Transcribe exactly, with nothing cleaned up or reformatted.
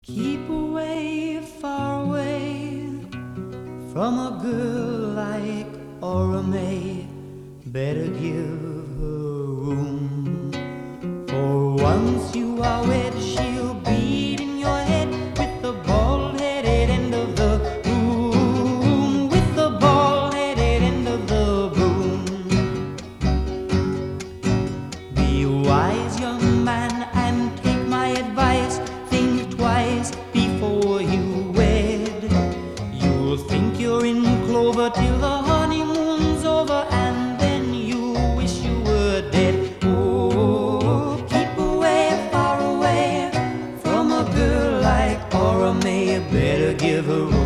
Keep away, far away from a girl like Aura May. Better give her room. For once you are wed, she'll beat in your head with the bald-headed end of the broom. With the bald-headed end of the broom. Be wise, young man, and take my advice. Think twice before you wed. You'll think you're in clover till the honeymoon's over, and then you wish you were dead. Oh, keep away, far away from a girl like Aura May. Better give her